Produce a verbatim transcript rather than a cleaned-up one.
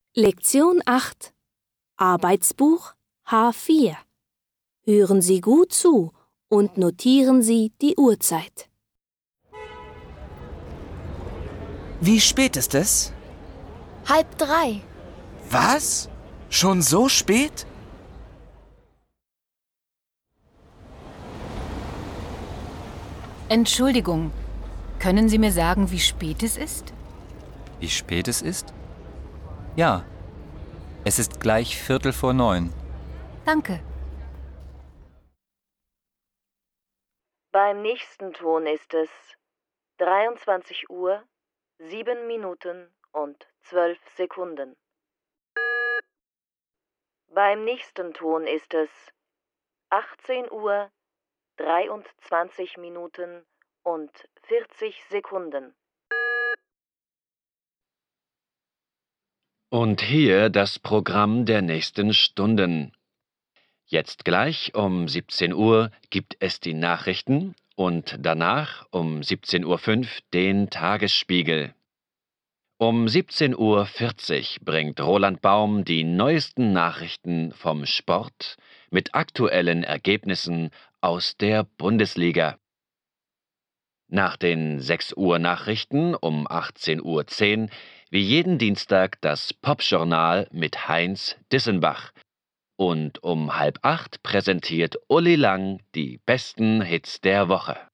Lektion acht Arbeitsbuch H vier. Hören Sie gut zu und notieren Sie die Uhrzeit. Wie spät ist es? Halb drei. Was? Schon so spät? Entschuldigung, können Sie mir sagen, wie spät es ist? Wie spät es ist? Ja, es ist gleich Viertel vor neun. Danke. Beim nächsten Ton ist es dreiundzwanzig Uhr, sieben Minuten und zwölf Sekunden. Beim nächsten Ton ist es achtzehn Uhr, dreiundzwanzig Minuten und vierzig Sekunden. Und hier das Programm der nächsten Stunden. Jetzt gleich um siebzehn Uhr gibt es die Nachrichten und danach um siebzehn Uhr fünf den Tagesspiegel. Um siebzehn Uhr vierzig bringt Roland Baum die neuesten Nachrichten vom Sport mit aktuellen Ergebnissen aus der Bundesliga. Nach den sechs Uhr Nachrichten um achtzehn Uhr zehn wie jeden Dienstag das Popjournal mit Heinz Dissenbach. Und um halb acht präsentiert Uli Lang die besten Hits der Woche.